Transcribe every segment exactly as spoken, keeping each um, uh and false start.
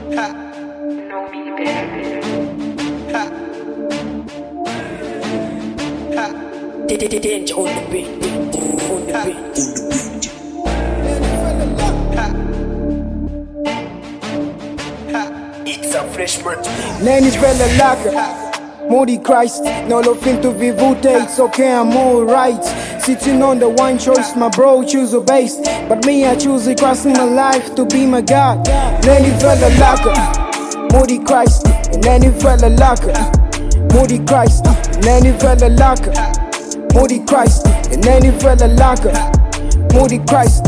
Know me better. Danger on the beat, on the beat, on the beat. It's a fresh birth. Neni fella laka, Moody Christ. No looking to be voted, it's okay, I'm alright. Sitting on the one choice, my bro choose a base. But me, I choose it, crossing my life to be my God. Neni fella laka, Moody Christ. Neni fella laka, Moody Christ. Neni fella laka, Moody Christ. Neni fella laka, Moody Christ.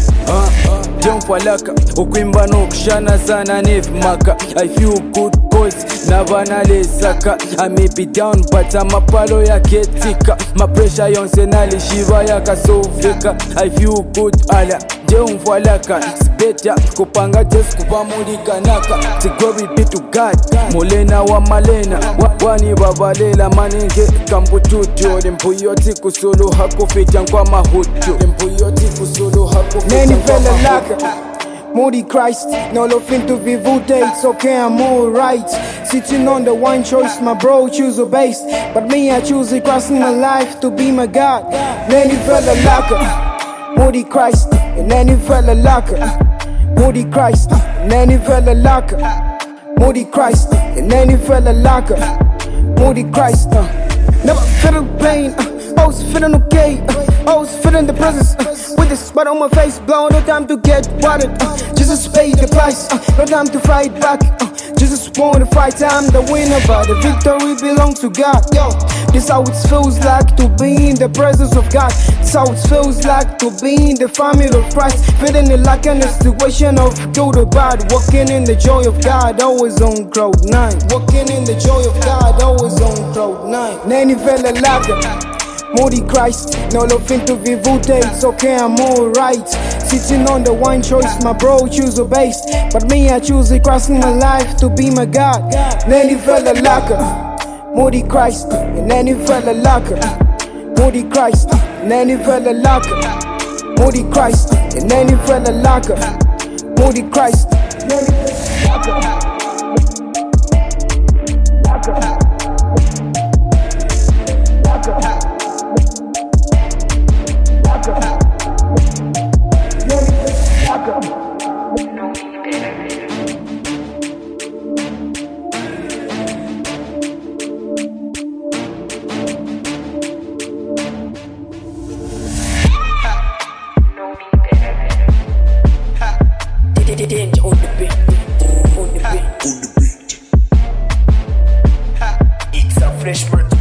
Jomfalaka ukwimba nokushana sana nevmaka I feel good boys navana lesaka I may be down but amapalo yaketika my pressure yonse nalishiva yakasofeka I feel good ala jomfalaka it's better kupanga just kupamulikanaka to glory be to God molena wa malena wani babalela maninge kambututu lempuyoti kusulu hakufita kwa mahutu lempuyoti kusulu hakufita Neni fella laka, Moody Christ. No looking to be voted, it's okay, I'm alright. Sitting on the one choice, my bro choose a base. But me, I choose it, crossing my life to be my God. Neni fella laka, Moody Christ. Neni fella laka, Moody Christ. Neni fella laka, Moody Christ. Neni fella laka, Moody Christ. uh. Never felt pain, uh, always feeling okay. uh, Always feeling the presence uh, with the spot on my face, blow. No time to get watered. Uh, Jesus paid the price. Uh, no time to fight back. Uh, Jesus won the fight. I'm the winner, but the victory belongs to God. Yo, this how it feels like to be in the presence of God. This how it feels like to be in the family of Christ. Feeling it like in a situation of good or bad. Walking in the joy of God, always on cloud nine. Walking in the joy of God, always on cloud nine. Neni fella laka, Moody Christ. No looking to be voted, it's okay, I'm alright. Sitting on the one choice, my bro choose a base. But me, I choose it, crossing my life to be my God. Neni fella laka, Moody Christ. Neni fella laka, Moody Christ. Neni fella laka, Moody Christ. Neni fella laka, Moody Christ. Neni fella laka. Know me better. Know me better. Danger on the beat, on the beat, on the beat. It's a fresh birth.